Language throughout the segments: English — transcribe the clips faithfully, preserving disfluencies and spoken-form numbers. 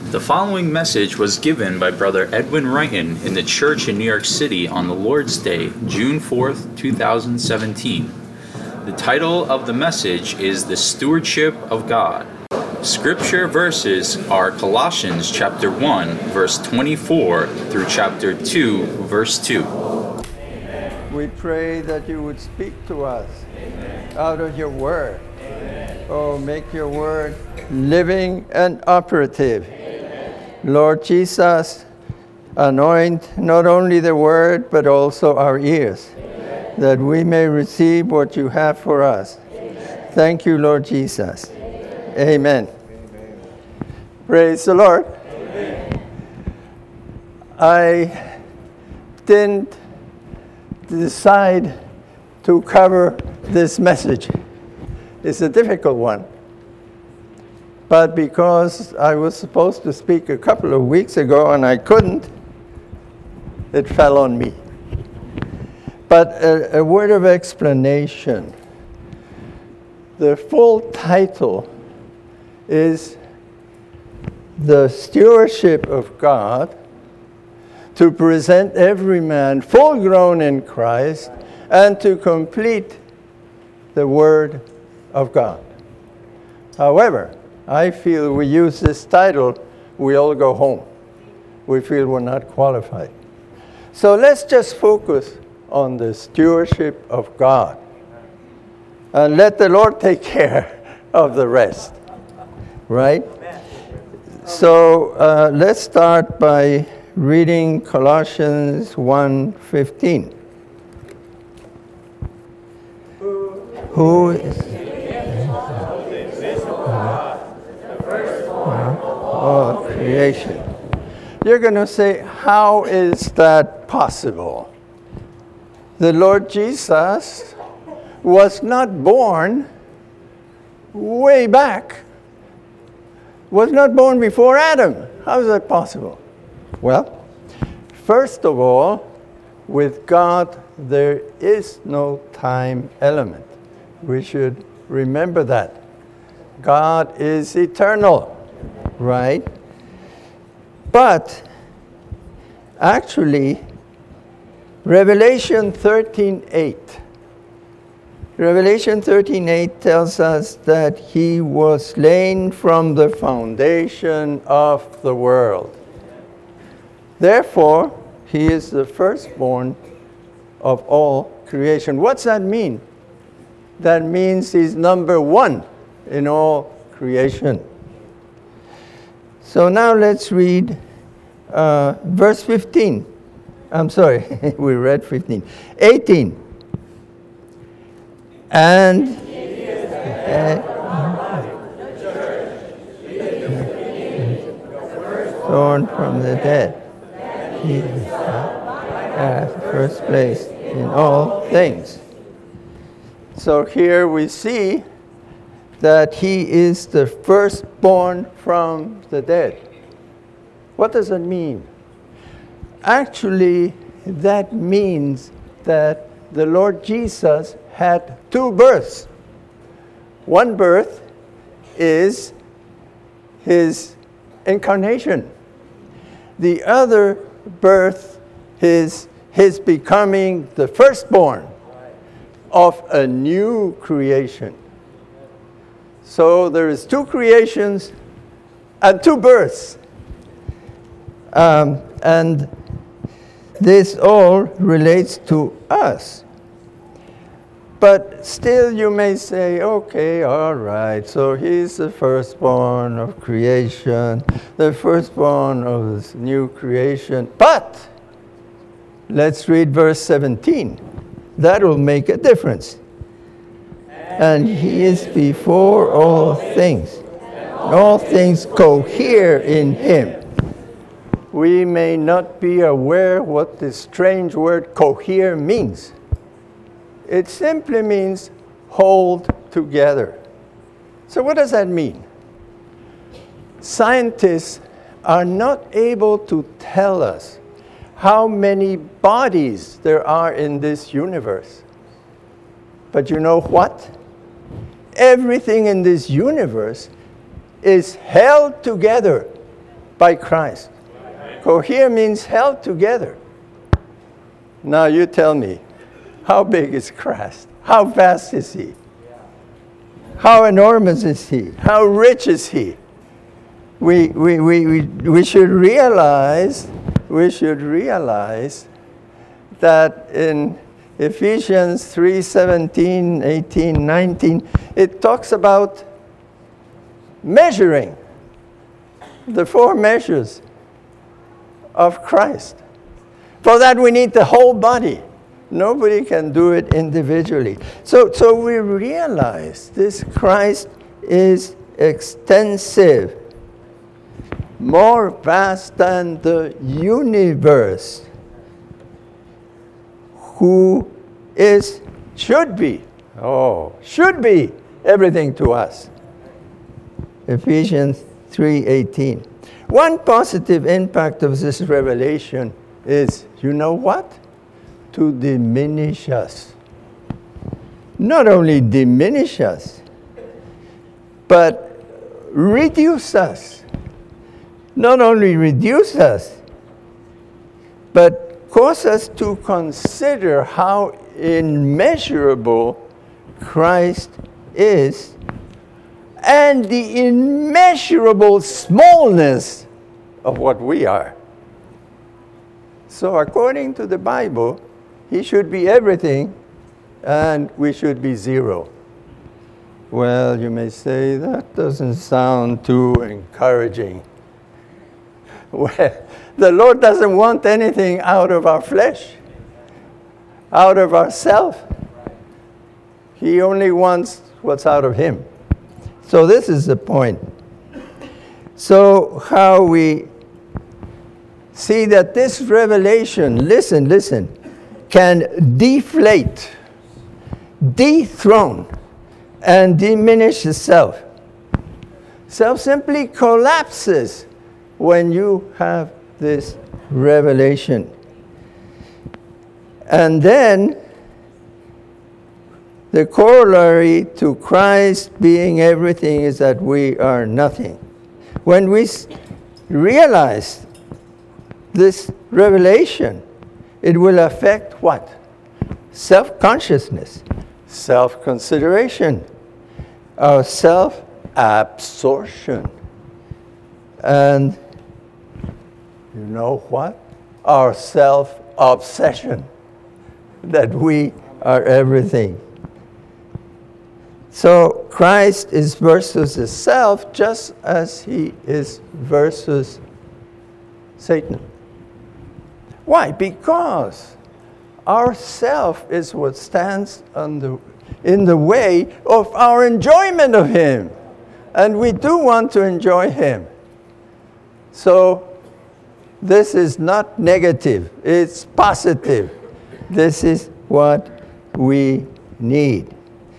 The following message was given by Brother Edwin Wrighton in the church in New York City on the Lord's Day, June fourth, two thousand seventeen. The title of the message is The Stewardship of God. Scripture verses are Colossians chapter one, verse twenty-four through chapter two, verse two. We pray that you would speak to us out of your word. Oh, make your word living and operative. Lord Jesus, anoint not only the word, but also our ears, Amen. That we may receive what you have for us. Amen. Thank you, Lord Jesus. Amen. Amen. Praise the Lord. Amen. I didn't decide to cover this message. It's a difficult one. But because I was supposed to speak a couple of weeks ago and I couldn't, it fell on me. But a, a word of explanation. The full title is The Stewardship of God to present every man full grown in Christ and to complete the Word of God. However, I feel we use this title, we all go home. We feel we're not qualified. So let's just focus on the stewardship of God. And let the Lord take care of the rest. Right? So uh, let's start by reading Colossians one fifteen. Who is... All creation. You're going to say, how is that possible? The Lord Jesus was not born way back, was not born before Adam. How is that possible? Well, first of all, with God, there is no time element. We should remember that. God is eternal. Right? But actually, Revelation thirteen eight. Revelation thirteen eight tells us that he was slain from the foundation of the world. Therefore, he is the firstborn of all creation. What's that mean? That means he's number one in all creation. So now let's read uh, verse fifteen. I'm sorry, we read fifteen. eighteen. And uh, born from the dead, he has first place in all things. So here we see that he is the firstborn from the dead. What does that mean? Actually, that means that the Lord Jesus had two births. One birth is his incarnation. The other birth is his becoming the firstborn of a new creation. So there is two creations and two births. Um, and this all relates to us. But still you may say, okay, all right, so he's the firstborn of creation, the firstborn of this new creation. But let's read verse seventeen. That will make a difference. And he is before all things. All things cohere in him. We may not be aware what this strange word cohere means. It simply means hold together. So what does that mean? Scientists are not able to tell us how many bodies there are in this universe. But you know what? Everything in this universe is held together By Christ. Cohere means held together. Now you tell me, how big is Christ? How vast is he? How enormous is he? How rich is he? We, we, we, we, we should realize, we should realize that in Ephesians three, seventeen, eighteen, nineteen, it talks about measuring the four measures of Christ. For that we need the whole body. Nobody can do it individually. So, so we realize this Christ is extensive, more vast than the universe, who is, should be, oh, should be everything to us. Ephesians three eighteen. One positive impact of this revelation is, you know what? To diminish us. Not only diminish us, but reduce us. Not only reduce us, but cause us to consider how immeasurable Christ is and the immeasurable smallness of what we are. So according to the Bible, he should be everything, and we should be zero. Well, you may say, that doesn't sound too encouraging. Well, the Lord doesn't want anything out of our flesh, out of ourself. He only wants what's out of him. So this is the point. So how we see that this revelation, listen, listen, can deflate, dethrone, and diminish the self. Self simply collapses when you have this revelation. And then the corollary to Christ being everything is that we are nothing. When we realize this revelation, it will affect what? Self-consciousness, self-consideration, our self-absorption. And you know what? Our self-obsession, that we are everything. So Christ is versus the self just as he is versus Satan. Why? Because our self is what stands on the, in the way of our enjoyment of him. And we do want to enjoy him. So this is not negative, it's positive. This is what we need.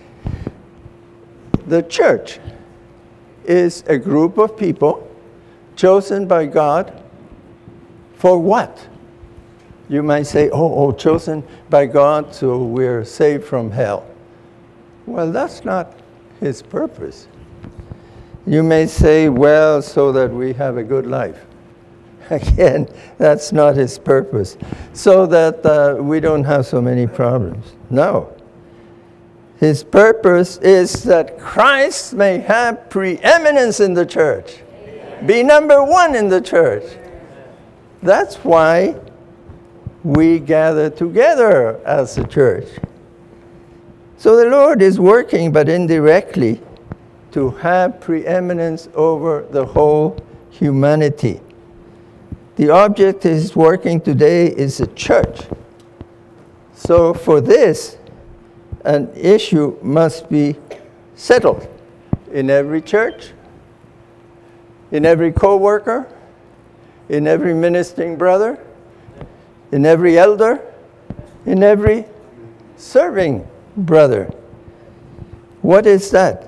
The church is a group of people chosen by God for what? You might say, oh, oh, chosen by God so we're saved from hell. Well, that's not his purpose. You may say, well, so that we have a good life. Again, that's not his purpose. So that uh, we don't have so many problems. No. His purpose is that Christ may have preeminence in the church. Amen. Be number one in the church. That's why we gather together as a church. So the Lord is working, but indirectly, to have preeminence over the whole humanity. The object is working today is the church. So for this, an issue must be settled in every church, in every co-worker, in every ministering brother, in every elder, in every serving brother. What is that?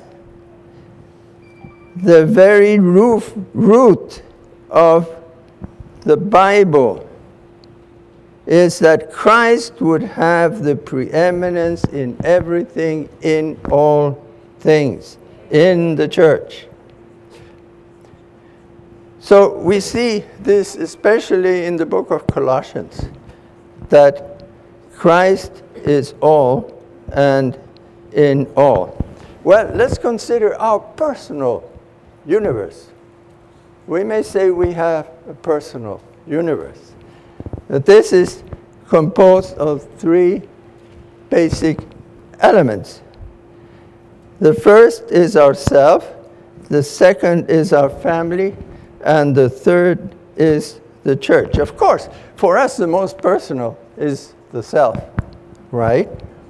The very roof, root of the Bible is that Christ would have the preeminence in everything, in all things, in the church. So we see this especially in the book of Colossians, that Christ is all and in all. Well, let's consider our personal universe. We may say we have a personal universe. But this is composed of three basic elements. The first is ourself, the second is our family, and the third is the church. Of course, for us the most personal is the self, right?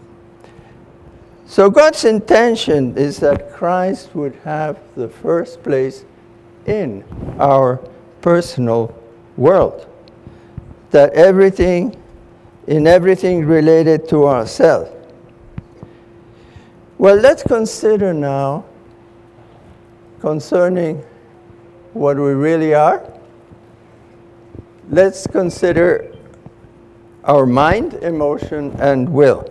So God's intention is that Christ would have the first place in our personal world. That everything, in everything related to ourselves. Well, let's consider now concerning what we really are. Let's consider our mind, emotion, and will.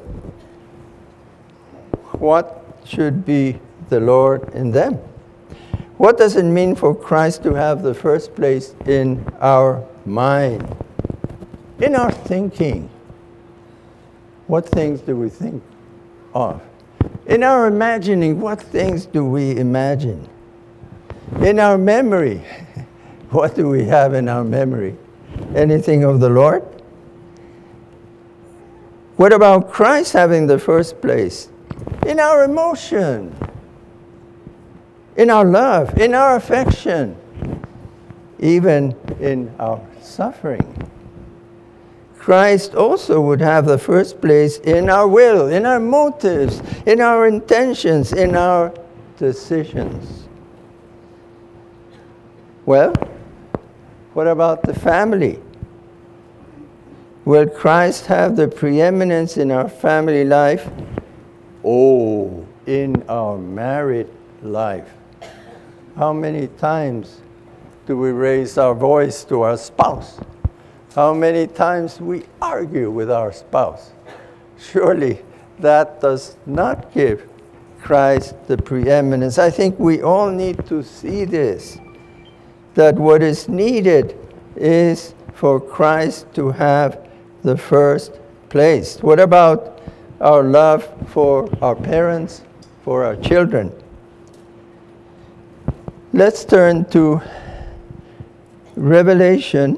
What should be the Lord in them? What does it mean for Christ to have the first place in our mind? In our thinking? What things do we think of? In our imagining, what things do we imagine? In our memory, what do we have in our memory? Anything of the Lord? What about Christ having the first place? In our emotion, in our love, in our affection, even in our suffering. Christ also would have the first place in our will, in our motives, in our intentions, in our decisions. Well, what about the family? Will Christ have the preeminence in our family life? Oh, in our married life. How many times do we raise our voice to our spouse? How many times we argue with our spouse? Surely that does not give Christ the preeminence. I think we all need to see this, that what is needed is for Christ to have the first place. What about our love for our parents, for our children? Let's turn to Revelation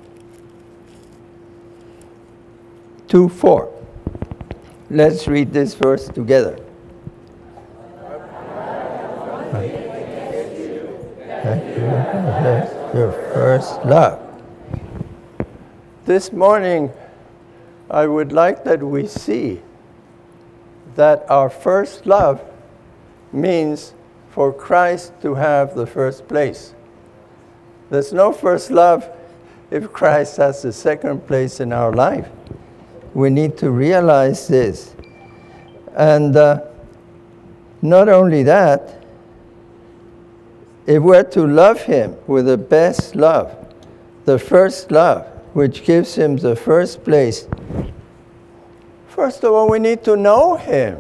two four. Let's read this verse together. Your first love. This morning, I would like that we see that our first love means for Christ to have the first place. There's no first love if Christ has the second place in our life. We need to realize this. And uh, not only that, if we're to love him with the best love, the first love, which gives him the first place, first of all, we need to know him.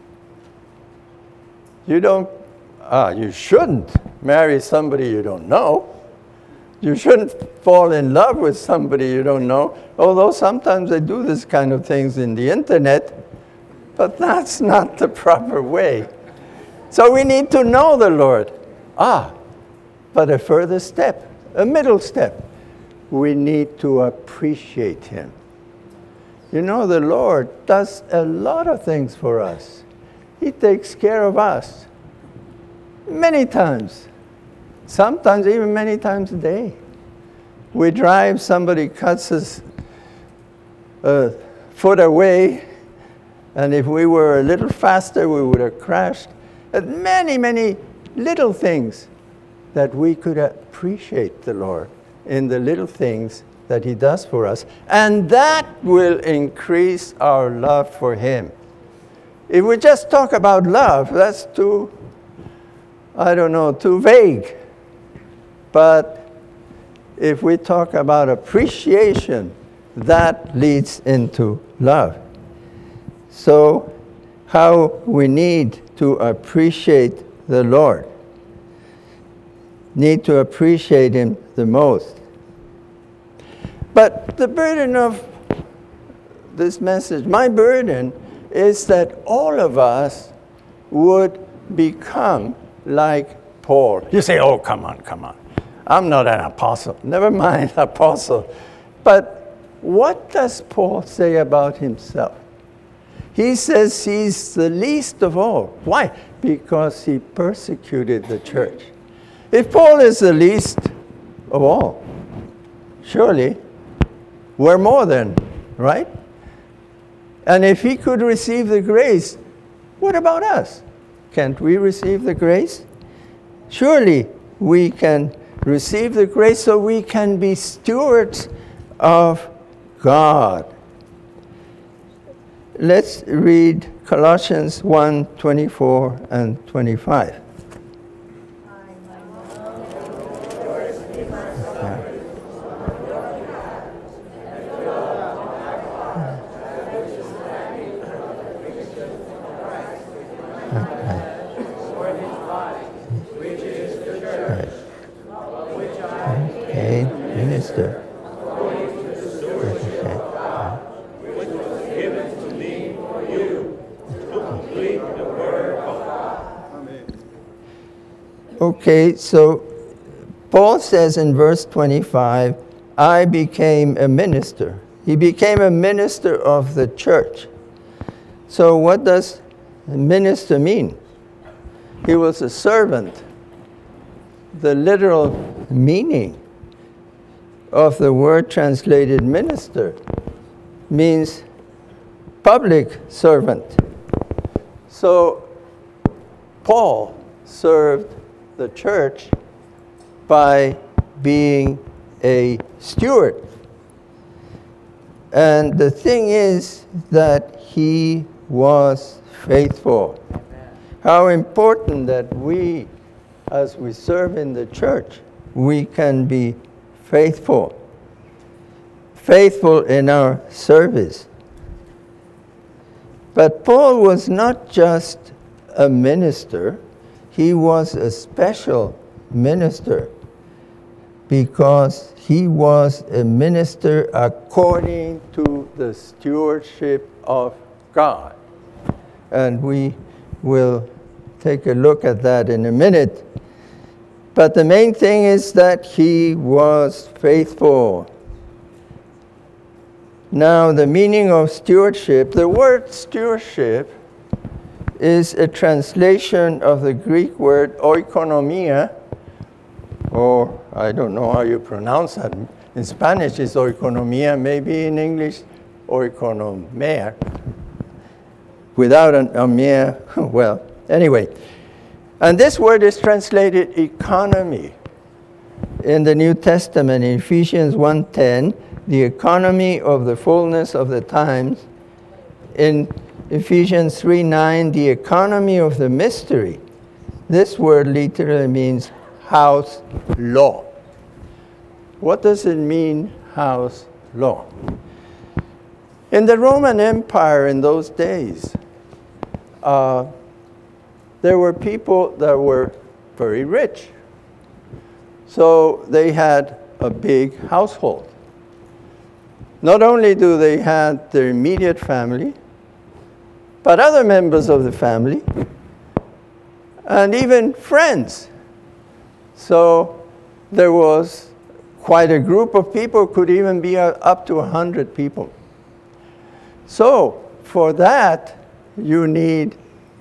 You don't, ah, you shouldn't marry somebody you don't know. You shouldn't fall in love with somebody you don't know, although sometimes they do this kind of things in the internet, but that's not the proper way. So we need to know the Lord. Ah, but a further step, a middle step, we need to appreciate him. You know, the Lord does a lot of things for us. He takes care of us many times. Sometimes even many times a day. We drive, somebody cuts us a foot away, and if we were a little faster, we would have crashed. And many, many little things that we could appreciate the Lord in the little things that he does for us. And that will increase our love for him. If we just talk about love, that's too, I don't know, too vague. But if we talk about appreciation, that leads into love. So, how we need to appreciate the Lord. need to appreciate him the most. But the burden of this message, my burden, is that all of us would become like Paul. You say, oh, come on, come on. I'm not an apostle. Never mind, apostle. But what does Paul say about himself? He says he's the least of all. Why? Because he persecuted the church. If Paul is the least of all, surely we're more than, right? And if he could receive the grace, what about us? Can't we receive the grace? Surely we can receive the grace so we can be stewards of God. Let's read Colossians one, twenty-four and twenty-five. Okay, minister. Okay, so Paul says in verse twenty-five, I became a minister. He became a minister of the church. So what does minister mean? He was a servant. The literal meaning of the word translated minister means public servant. So Paul served the church by being a steward. And the thing is that he was faithful. How important that we, as we serve in the church, we can be faithful. Faithful in our service. But Paul was not just a minister, he was a special minister because he was a minister according to the stewardship of God. And we will take a look at that in a minute. But the main thing is that he was faithful. Now, the meaning of stewardship, the word stewardship is a translation of the Greek word oikonomia, or I don't know how you pronounce that. In Spanish it's oikonomia, maybe in English oikonomia. Without an amia, well, anyway. And this word is translated economy. In the New Testament, in Ephesians one ten, the economy of the fullness of the times. In Ephesians three nine, the economy of the mystery. This word literally means house law. What does it mean, house law? In the Roman Empire in those days, uh, there were people that were very rich. So they had a big household. Not only do they have their immediate family, but other members of the family, and even friends. So there was quite a group of people, could even be uh, up to one hundred people. So for that, you need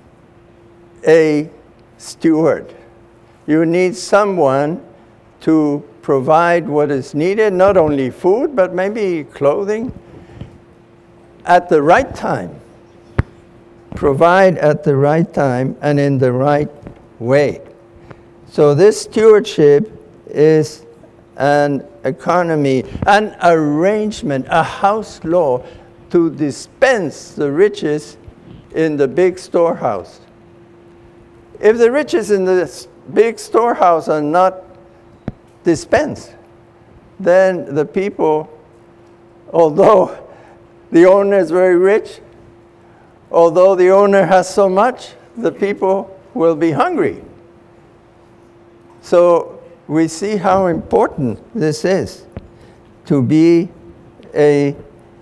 a steward. You need someone to provide what is needed, not only food, but maybe clothing, at the right time. Provide at the right time and in the right way. So this stewardship is an economy, an arrangement, a house law to dispense the riches in the big storehouse. If the riches in the big storehouse are not dispensed, then the people, although the owner is very rich, although the owner has so much, the people will be hungry. So we see how important this is to be a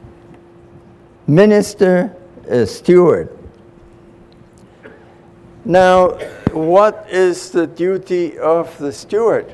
minister, a steward. Now, what is the duty of the steward?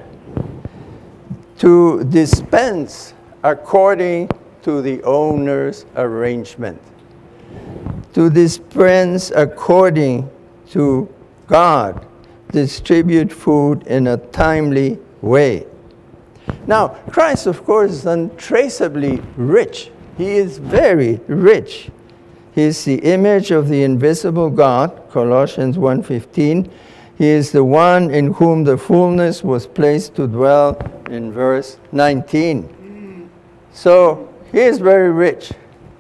To dispense according to the owner's arrangement. To dispense according to God. Distribute food in a timely way. Now, Christ, of course, is untraceably rich. He is very rich. He is the image of the invisible God, Colossians one fifteen. He is the one in whom the fullness was placed to dwell, in verse nineteen. So, he is very rich.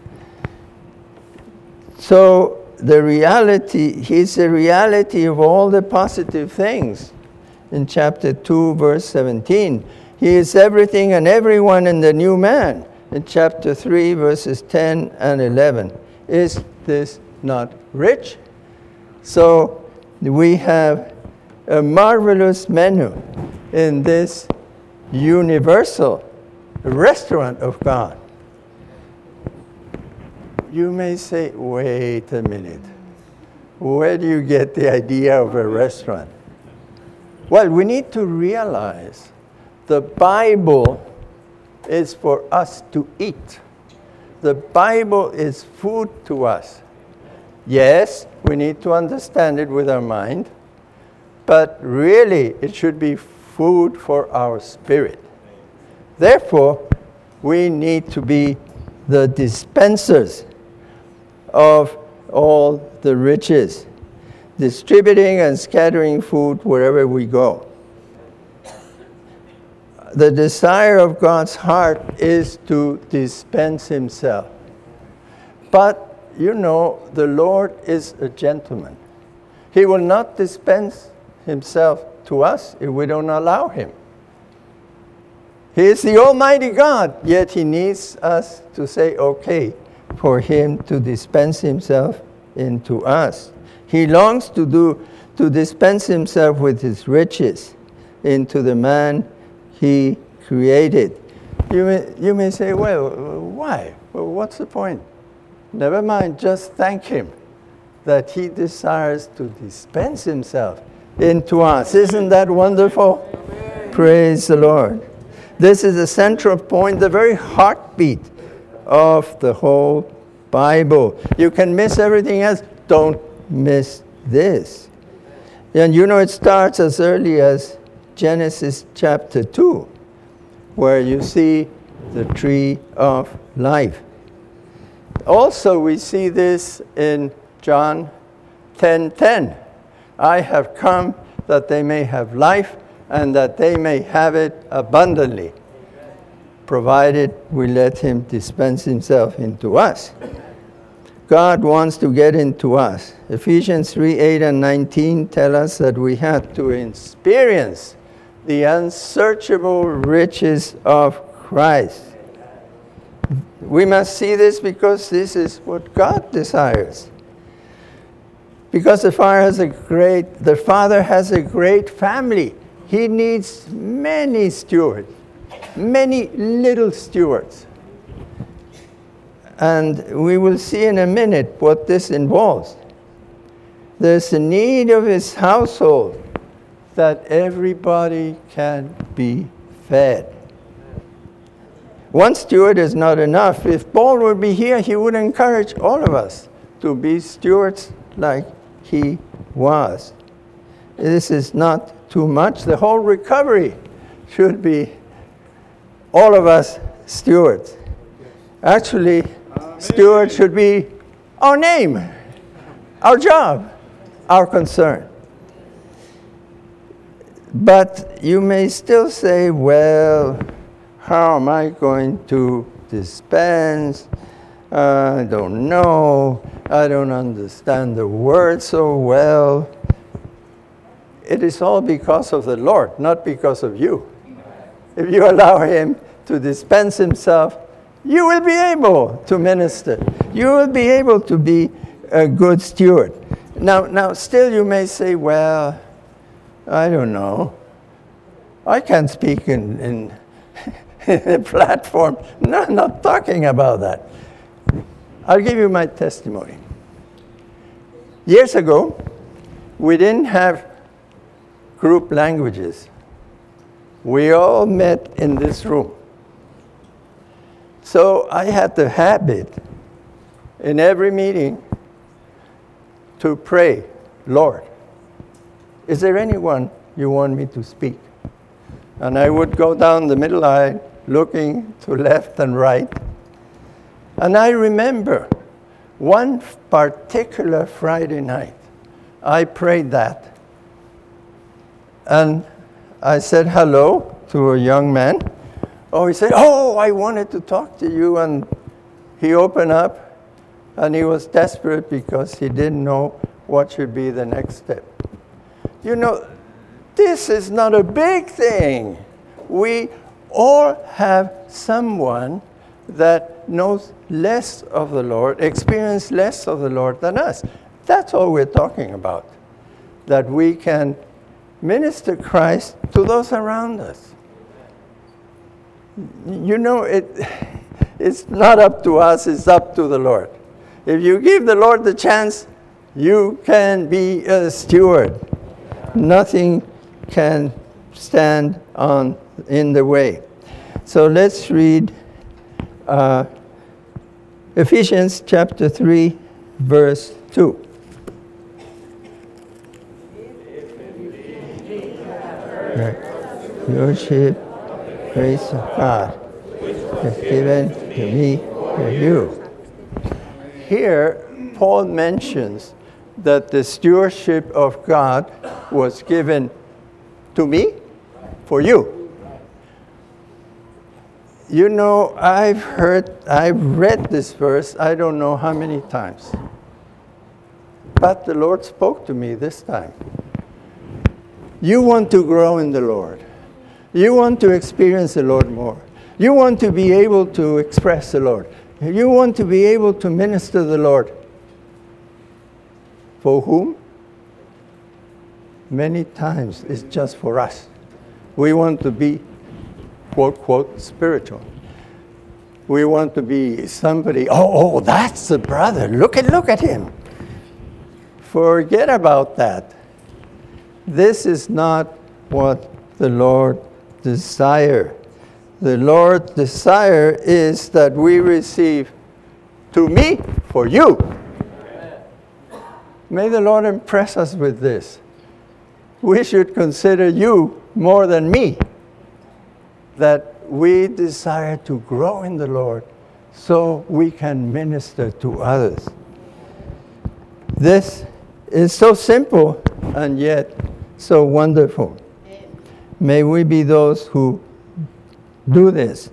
So, the reality, he's the reality of all the positive things. In chapter two, verse seventeen, he is everything and everyone in the new man. In chapter three, verses ten and eleven. Is this not rich? So we have a marvelous menu in this universal restaurant of God. You may say, wait a minute. Where do you get the idea of a restaurant? Well, we need to realize the Bible is for us to eat. The Bible is food to us. Yes, we need to understand it with our mind, but really it should be food for our spirit. Therefore, we need to be the dispensers of all the riches, distributing and scattering food wherever we go. The desire of God's heart is to dispense himself. But, you know, the Lord is a gentleman. He will not dispense himself to us if we don't allow him. He is the Almighty God, yet he needs us to say, okay, for him to dispense himself into us. He longs to do, to dispense himself with his riches into the man he created. You may, you may say, well, why? Well, what's the point? Never mind, just thank him that he desires to dispense himself into us. Isn't that wonderful? Amen. Praise the Lord. This is the central point, the very heartbeat of the whole Bible. You can miss everything else. Don't miss this. And you know, it starts as early as Genesis chapter two, where you see the tree of life. Also, we see this in John ten ten. I have come that they may have life and that they may have it abundantly, provided we let him dispense himself into us. God wants to get into us. Ephesians three eight and nineteen tell us that we have to experience the unsearchable riches of Christ. We must see this because this is what God desires. Because the Father has a great, the Father has a great family. He needs many stewards, many little stewards. And we will see in a minute what this involves. There's a need of his household that everybody can be fed. One steward is not enough. If Paul would be here, he would encourage all of us to be stewards like he was. This is not too much. The whole recovery should be all of us stewards. Actually, steward should be our name, our job, our concern. But you may still say, well, how am I going to dispense? Uh, I don't know. I don't understand the word so well. It is all because of the Lord, not because of you. If you allow him to dispense himself, you will be able to minister. You will be able to be a good steward. Now, now, still you may say, well, I don't know. I can't speak in, in, in a platform. No, I'm not talking about that. I'll give you my testimony. Years ago, we didn't have group languages. We all met in this room. So I had the habit in every meeting to pray, Lord, is there anyone you want me to speak? And I would go down the middle aisle, looking to left and right. And I remember one particular Friday night, I prayed that. And I said hello to a young man. Oh, he said, oh, I wanted to talk to you. And he opened up, and he was desperate because he didn't know what should be the next step. You know, this is not a big thing. We all have someone that knows less of the Lord, experience less of the Lord than us. That's all we're talking about, that we can minister Christ to those around us. You know, it, it's not up to us, it's up to the Lord. If you give the Lord the chance, you can be a steward. Nothing can stand on in the way. So let's read uh, Ephesians chapter three, verse two. Stewardship, grace of God is given to me for you. Here, Paul mentions that the stewardship of God was given to me for you. You know, I've heard, I've read this verse, I don't know how many times. But the Lord spoke to me this time. You want to grow in the Lord. You want to experience the Lord more. You want to be able to express the Lord. You want to be able to minister the Lord. For whom? Many times it's just for us. We want to be, quote, quote, spiritual. We want to be somebody, oh, oh, that's the brother. Look at, look at him. Forget about that. This is not what the Lord desires. The Lord's desire is that we receive to me for you. May the Lord impress us with this. We should consider you more than me. That we desire to grow in the Lord so we can minister to others. This is so simple and yet so wonderful. May we be those who do this.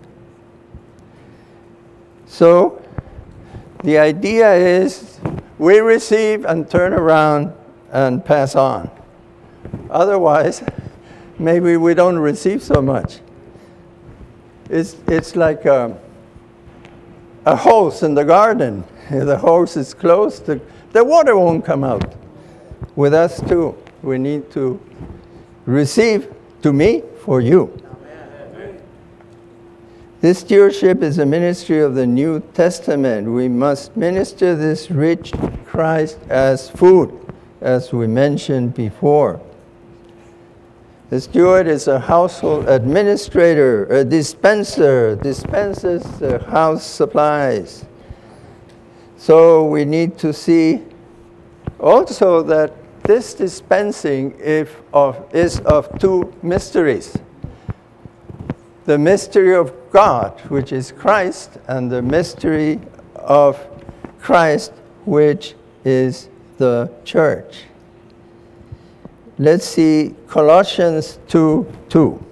So, the idea is we receive and turn around and pass on. Otherwise, maybe we don't receive so much. It's, it's like a, a hose in the garden. If the hose is closed, the, the water won't come out. With us too, we need to receive to me for you. Amen. This stewardship is a ministry of the New Testament. We must minister this rich Christ as food, as we mentioned before. The steward is a household administrator, a dispenser, dispenses the house supplies. So we need to see also that this dispensing if of, is of two mysteries. The mystery of God, which is Christ, and the mystery of Christ, which is the church. Let's see Colossians two two.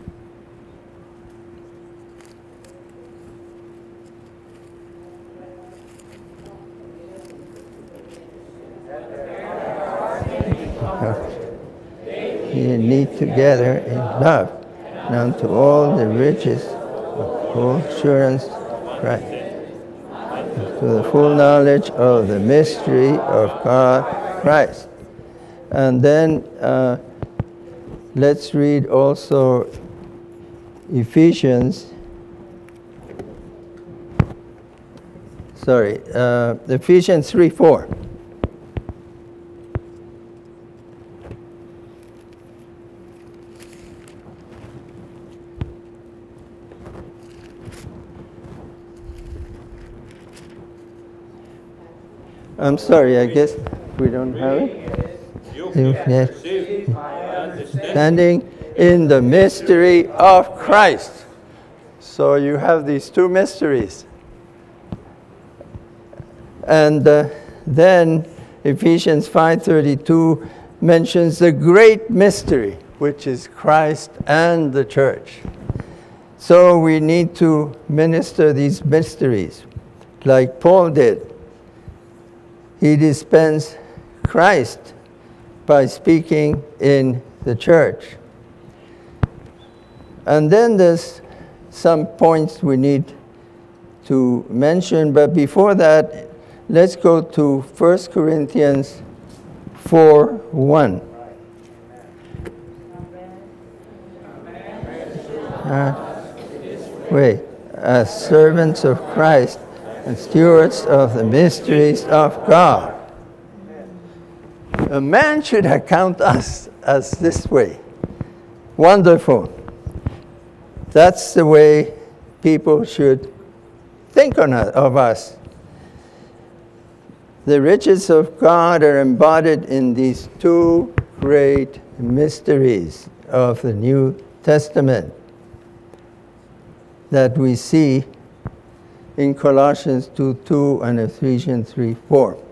You need together in love, and unto all the riches of full assurance Christ, to the full knowledge of the mystery of God Christ. And then uh, let's read also Ephesians. Sorry, uh, Ephesians three four. I'm sorry, I guess we don't have it. Yes. Standing in the mystery of Christ. So you have these two mysteries. And uh, then Ephesians five thirty-two mentions the great mystery, which is Christ and the church. So we need to minister these mysteries like Paul did. He dispensed Christ by speaking in the church. And then there's some points we need to mention, but before that, let's go to First Corinthians four one. Uh, wait, as servants of Christ and stewards of the mysteries of God. A man should account us as this way. Wonderful. That's the way people should think on us, of us. The riches of God are embodied in these two great mysteries of the New Testament that we see in Colossians two two and Ephesians three four.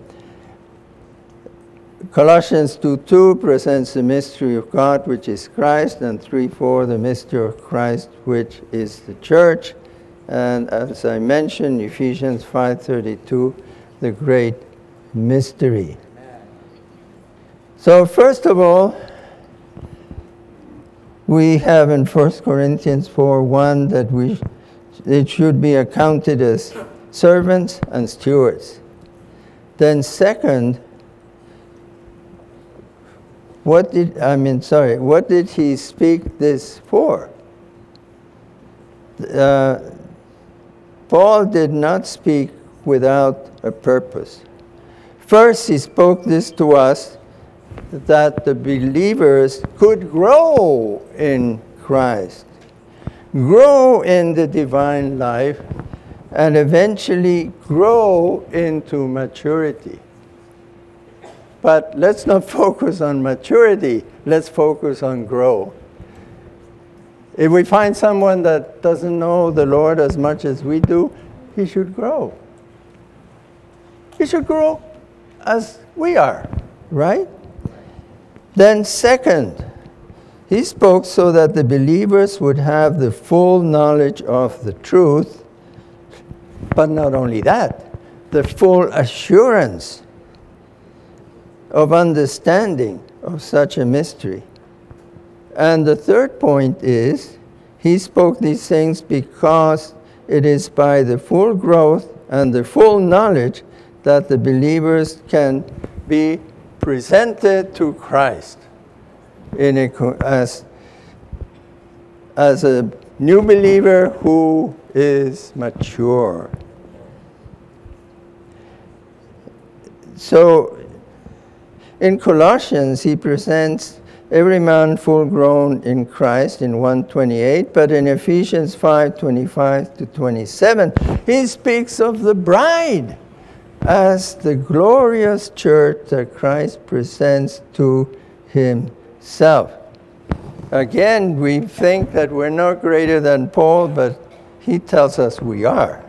Colossians two two presents the mystery of God, which is Christ, and three four, the mystery of Christ, which is the church. And as I mentioned, Ephesians five thirty-two, the great mystery. So first of all, we have in First Corinthians four one that we it should be accounted as servants and stewards. Then second, what did, I mean, sorry, what did he speak this for? Uh, Paul did not speak without a purpose. First, he spoke this to us that the believers could grow in Christ, grow in the divine life, and eventually grow into maturity. But let's not focus on maturity, let's focus on grow. If we find someone that doesn't know the Lord as much as we do, he should grow. He should grow as we are, right? Then second, he spoke so that the believers would have the full knowledge of the truth, but not only that, the full assurance of understanding of such a mystery. And the third point is, he spoke these things because it is by the full growth and the full knowledge that the believers can be presented to Christ in a, as, as a new believer who is mature. So in Colossians, he presents every man full grown in Christ in one twenty-eight, but in Ephesians five twenty-five to twenty-seven, he speaks of the bride as the glorious church that Christ presents to himself. Again, we think that we're not greater than Paul, but he tells us we are.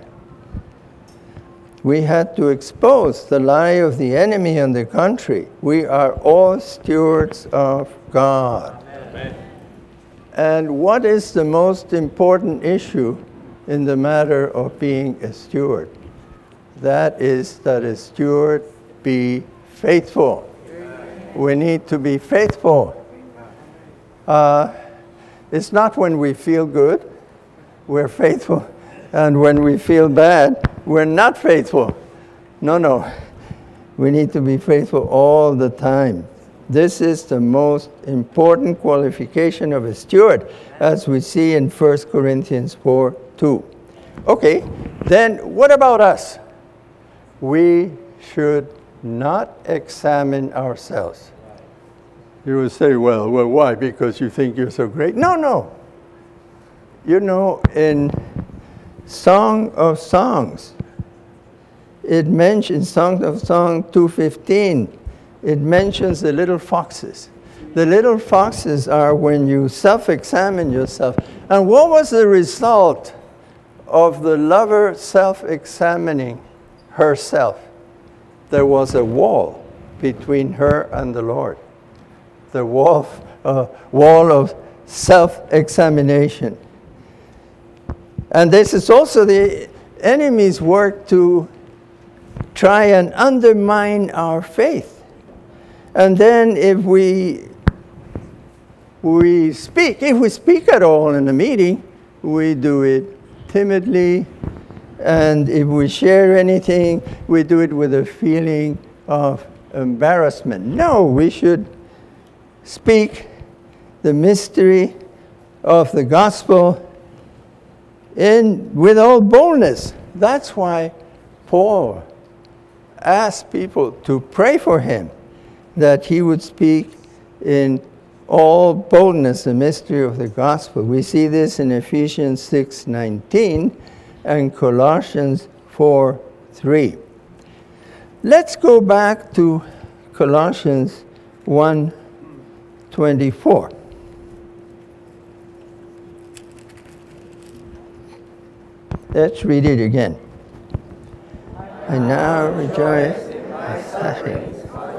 We had to expose the lie of the enemy on the country. We are all stewards of God. Amen. And what is the most important issue in the matter of being a steward? That is that a steward be faithful. Amen. We need to be faithful. Uh, it's not when we feel good, we're faithful. And when we feel bad, we're not faithful. No, no. We need to be faithful all the time. This is the most important qualification of a steward, as we see in First Corinthians four two. Okay, then what about us? We should not examine ourselves. You will say, well, well, why? Because you think you're so great? No, no. You know, in Song of Songs, it mentions, Song of Song two fifteen, it mentions the little foxes. The little foxes are when you self-examine yourself. And what was the result of the lover self-examining herself? There was a wall between her and the Lord. The wall, uh, wall of self-examination. And this is also the enemy's work to try and undermine our faith. And then if we we speak, if we speak at all in a meeting, we do it timidly. And if we share anything, we do it with a feeling of embarrassment. No, we should speak the mystery of the gospel in with all boldness. That's why Paul asked people to pray for him, that he would speak in all boldness the mystery of the gospel. We see this in Ephesians six nineteen and Colossians four three. Let's go back to Colossians one twenty-four. Let's read it again. I now rejoice in my sufferings.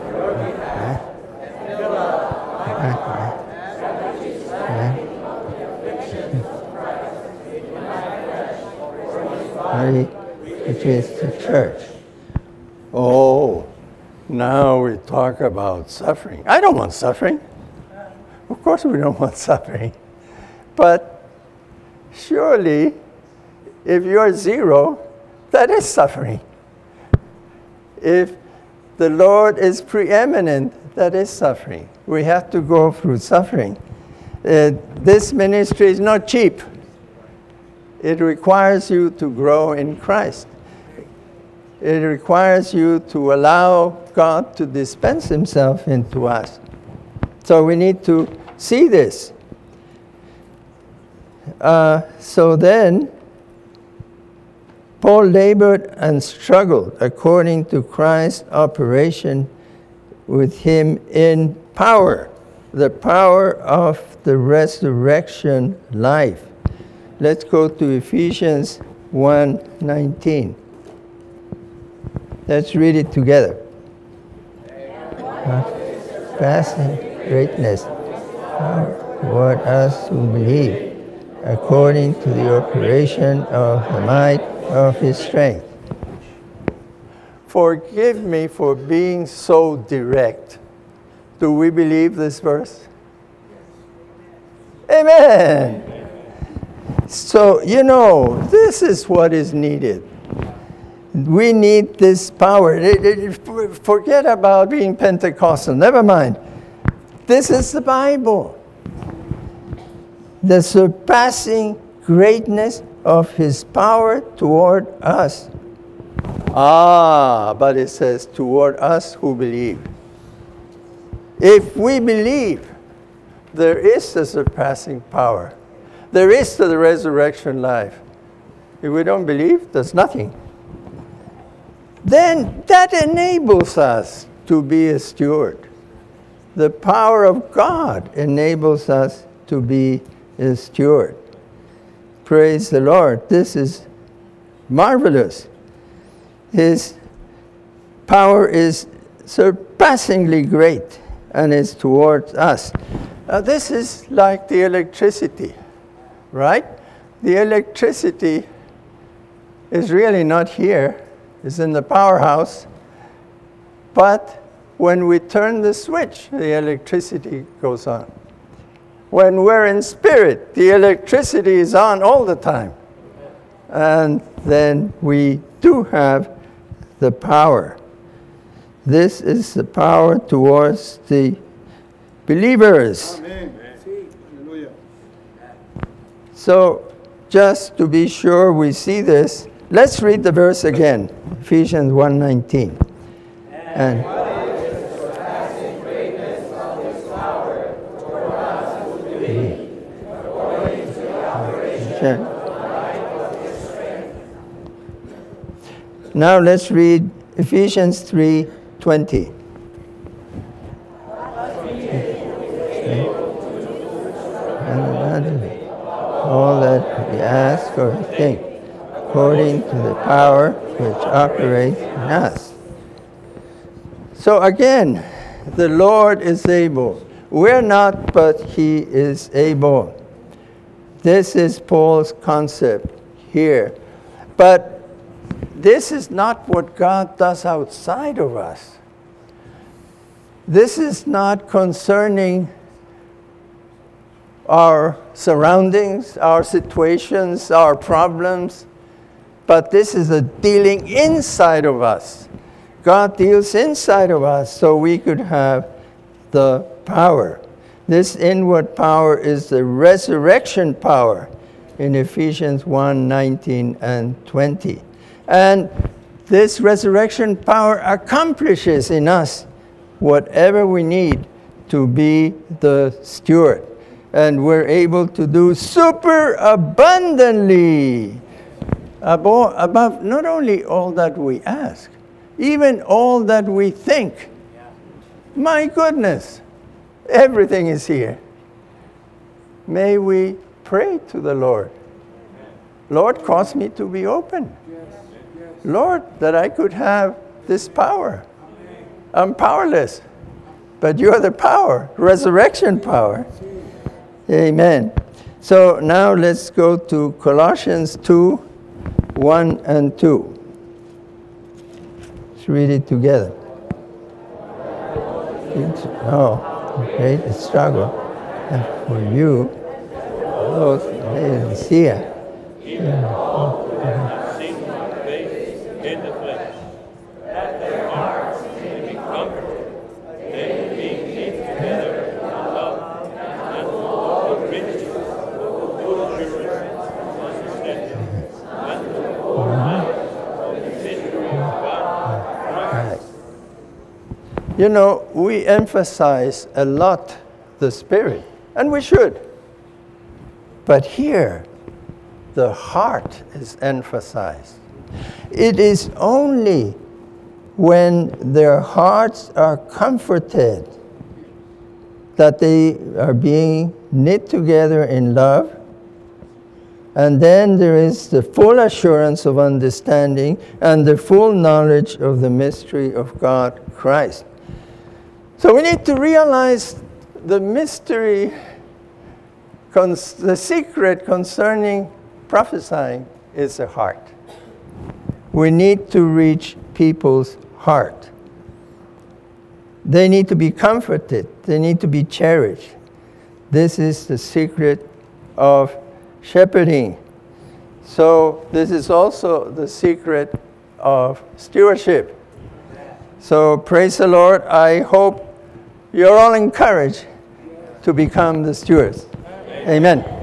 Which is the church. Oh, now we talk about suffering. I don't want suffering. Of course we don't want suffering. But surely, if you're zero, that is suffering. If the Lord is preeminent, that is suffering. We have to go through suffering. Uh, this ministry is not cheap. It requires you to grow in Christ. It requires you to allow God to dispense himself into us. So we need to see this. Uh, so then, Paul labored and struggled according to Christ's operation with him in power, the power of the resurrection life. Let's go to Ephesians one nineteen. Let's read it together. Passing greatness toward us who believe, according to the operation of the might of his strength. Forgive me for being so direct. Do we believe this verse? Amen. So, you know, this is what is needed. We need this power. Forget about being Pentecostal. Never mind. This is the Bible. The surpassing greatness of his power toward us. Ah, but it says toward us who believe. If we believe, there is a surpassing power. There is the resurrection life. If we don't believe, there's nothing. Then that enables us to be a steward. The power of God enables us to be a steward. Praise the Lord. This is marvelous. His power is surpassingly great and is towards us. Uh, this is like the electricity, right? The electricity is really not here. It's in the powerhouse. But when we turn the switch, the electricity goes on. When we're in spirit, the electricity is on all the time. And then we do have the power. This is the power towards the believers. Amen. Hallelujah. So, just to be sure we see this, let's read the verse again, Ephesians one nineteen. And Sure. Now let's read Ephesians three twenty. All that we ask or think, according to the power which operates in us. So again, the Lord is able. We're not, but He is able. This is Paul's concept here. But this is not what God does outside of us. This is not concerning our surroundings, our situations, our problems, but this is a dealing inside of us. God deals inside of us so we could have the power. This inward power is the resurrection power in Ephesians one nineteen and twenty. And this resurrection power accomplishes in us whatever we need to be the steward. And we're able to do super abundantly above, above not only all that we ask, even all that we think. My goodness, everything is here. May we pray to the Lord. Lord, cause me to be open. Lord, that I could have this power. I'm powerless, but you're the power, resurrection power. Amen. So now let's go to Colossians two, one and two. Let's read it together. It's, oh, great struggle. And for you, those Laodicea. In the flesh, that their hearts may be comforted, they being knit together in love, and full of riches, full assurance, understanding, and the full life of the mystery of God. Right. You know, we emphasize a lot the Spirit, and we should. But here, the heart is emphasized. It is only when their hearts are comforted that they are being knit together in love. And then there is the full assurance of understanding and the full knowledge of the mystery of God Christ. So we need to realize the mystery, cons- the secret concerning prophesying is the heart. We need to reach people's heart. They need to be comforted. They need to be cherished. This is the secret of shepherding. So this is also the secret of stewardship. So praise the Lord. I hope you're all encouraged to become the stewards. Amen. Amen.